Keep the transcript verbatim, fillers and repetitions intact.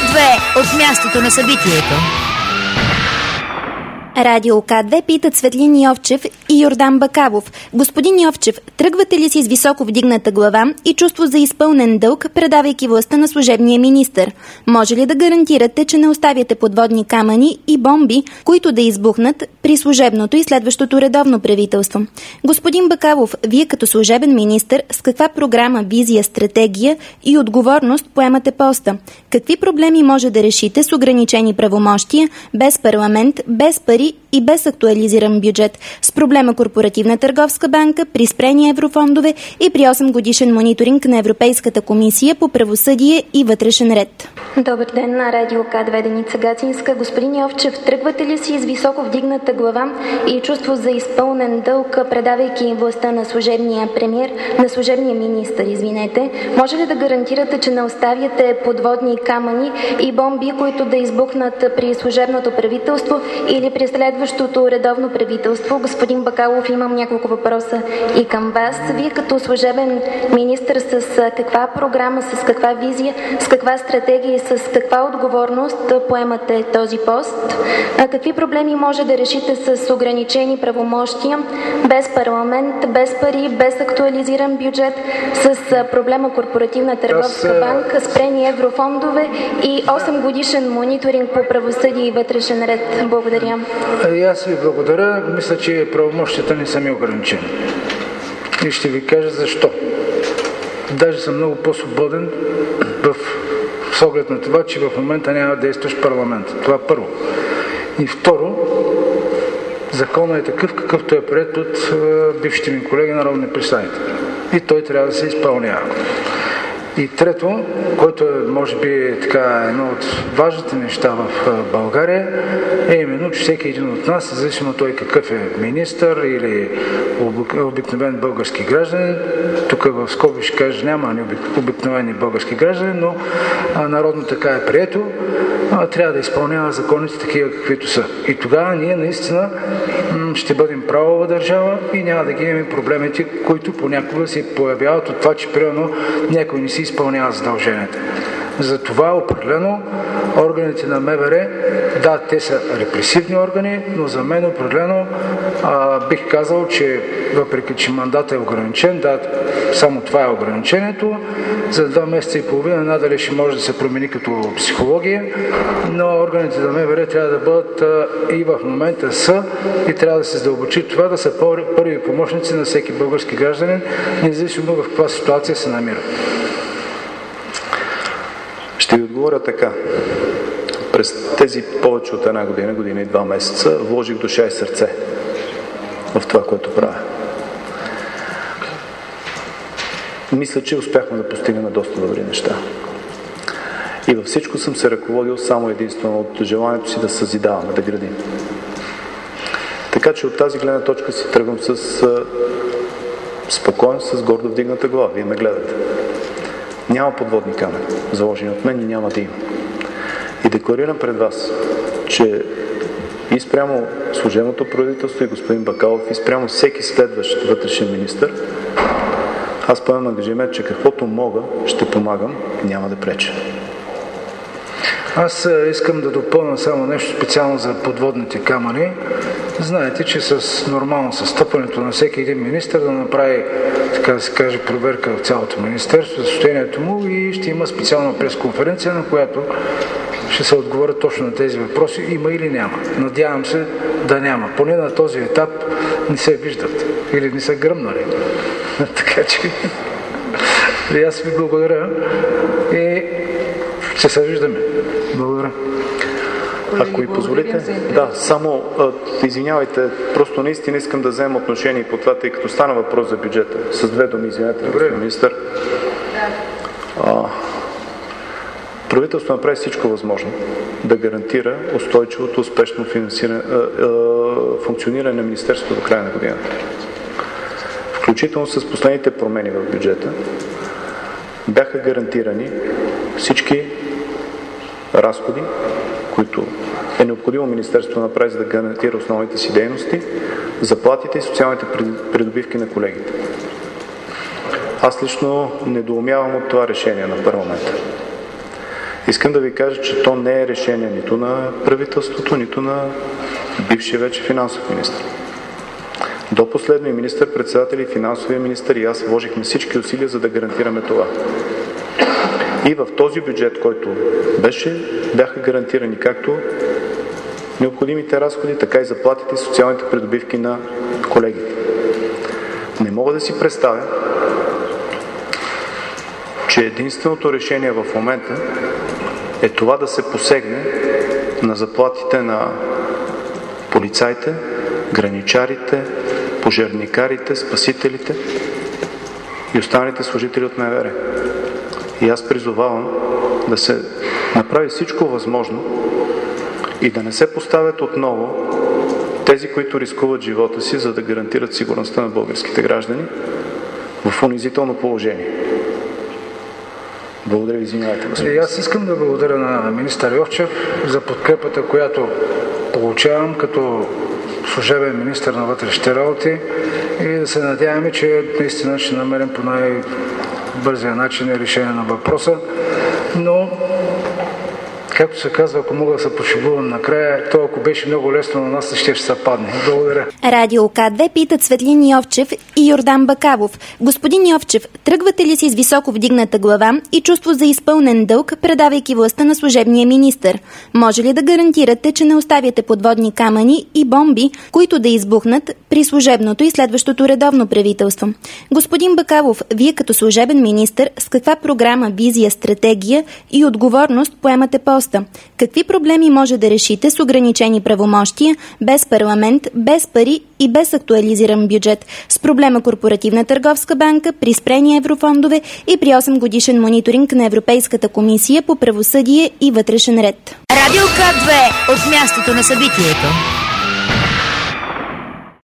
две от мястото на събитието. Радио К две питат Светлин Йовчев и Йордан Бакалов. Господин Йовчев, тръгвате ли си с високо вдигната глава и чувство за изпълнен дълг, предавайки властта на служебния министър? Може ли да гарантирате, че не оставяте подводни камъни и бомби, които да избухнат при служебното и следващото редовно правителство? Господин Бакалов, вие като служебен министър, с каква програма, визия, стратегия и отговорност поемате поста? Какви проблеми може да решите с ограничени правомощия, без парламент, без пари и без актуализиран бюджет, с проблема Корпоративна търговска банка, при спрени еврофондове и при осем годишен мониторинг на Европейската комисия по правосъдие и вътрешен ред? Добър ден на Радио К две, Деница Гацинска. Господин Йовчев, тръгвате ли си с високо вдигната глава и чувство за изпълнен дълг, предавайки властта на служебния премиер, на служебния министър, извинете? Може ли да гарантирате, че не оставяте подводни камъни и бомби, които да избухнат при служебното правителство или при следващото редовно правителство? Господин Бакалов, имам няколко въпроса и към вас. Вие като служебен министър с каква програма, с каква визия, с каква стратегия и с каква отговорност поемате този пост? Какви проблеми може да решите с ограничени правомощия, без парламент, без пари, без актуализиран бюджет, с проблема Корпоративна търговска банка, спрени еврофондове и осем годишен мониторинг по правосъдие и вътрешен ред? Благодаря. И аз ви благодаря. Мисля, че правомощията не са ми ограничени. И ще ви кажа защо. Даже съм много по-свободен в с оглед на това, че в момента няма действащ парламент. Това първо. И второ, законът е такъв, какъвто е приет от бившите ми колеги народни представители. И той трябва да се изпълнява. И трето, което е, може би, така, едно от важните неща в България, е именно, че всеки един от нас, независимо той какъв е министър или обикновен български гражданин, тук в скоби ще кажа, няма обикновени български граждани, но народно така е прието, трябва да изпълнява законите такива, каквито са. И тогава ние наистина ще бъдем правова държава и няма да ги имаме проблемите, които понякога се появяват от това, че примерно някой не си изпълнява задълженията. Затова определено органите на МВР, да, те са репресивни органи, но за мен определено а, бих казал, че въпреки, че мандатът е ограничен, да, само това е ограничението, за два месеца и половина надали ще може да се промени като психология, но органите на МВР трябва да бъдат а, и в момента са и трябва да се задълбочи това да са първи помощници на всеки български гражданин, независимо в каква ситуация се намира. Ще ви отговоря така. През тези повече от една година, година и два месеца, вложих душа и сърце в това, което правя. Мисля, че успяхме да постигнем доста добри неща. И във всичко съм се ръководил само единствено от желанието си да съзидаваме, да градим. Така че от тази гледна точка си тръгвам с спокоен, с гордо вдигната глава. Вие ме гледате. Няма подводни камъни, заложени от мен и няма да има. И декларирам пред вас, че и спрямо служебното правителство и господин Бакалов, и спрямо всеки следващ вътрешен министър, аз поемам ангажимент, че каквото мога, ще помагам, няма да преча. Аз искам да допълня само нещо специално за подводните камъни. Знаете, че с нормално състъпването на всеки един министър да направи, така да се каже, проверка в цялото министерство за състоянието му и ще има специална пресконференция, на която ще се отговорят точно на тези въпроси, има или няма. Надявам се да няма. Поне на този етап не се виждат или не са гръмнали. Така че и аз ви благодаря и ще се виждаме. Благодаря. Ако и позволите, да, само а, извинявайте, просто наистина искам да взема отношение по това, тъй като стана въпрос за бюджета. С две думи, извинете, господин министър. А, правителството направи всичко възможно да гарантира устойчивото, успешно финансиране, а, а, функциониране на Министерството до края на годината. Включително с последните промени в бюджета бяха гарантирани всички разходи, които е необходимо Министерството да направи, за да гарантира основните си дейности, заплатите и социалните придобивки на колегите. Аз лично недоумявам от това решение на парламента. Искам да ви кажа, че то не е решение нито на правителството, нито на бившия вече финансов министър. До последно и министър-председател, и финансовия министър, и аз вложихме всички усилия, за да гарантираме това. И в този бюджет, който беше, бяха гарантирани както необходимите разходи, така и заплатите и социалните придобивки на колегите. Не мога да си представя, че единственото решение в момента е това да се посегне на заплатите на полицаите, граничарите, пожарникарите, спасителите и останалите служители от МВР. И аз призовавам да се направи всичко възможно и да не се поставят отново тези, които рискуват живота си, за да гарантират сигурността на българските граждани в унизително положение. Благодаря ви, извинявайте, господин. И аз искам да благодаря на министър Йовчев за подкрепата, която получавам като служебен министър на вътрешните работи и да се надяваме, че наистина ще намерим по най-бързия начин решение на въпроса. Но, както се казва, ако мога да се пошегувам накрая, то ако беше много лесно на нас, ще ще се падне. Благодаря. Радио К две пита Цветлин Йовчев и Йордан Бакалов. Господин Йовчев, тръгвате ли си с високо вдигната глава и чувство за изпълнен дълг, предавайки властта на служебния министър? Може ли да гарантирате, че не оставяте подводни камъни и бомби, които да избухнат при служебното и следващото редовно правителство? Господин Бакалов, вие като служебен министър, с каква програма, визия, стратегия и отговорност поемате поста? Какви проблеми може да решите с ограничени правомощия, без парламент, без пари и без актуализиран бюджет, с проблема Корпоративна търговска банка, при спрени еврофондове и при осем годишен мониторинг на Европейската комисия по правосъдие и вътрешен ред? Радио К две от мястото на събитието.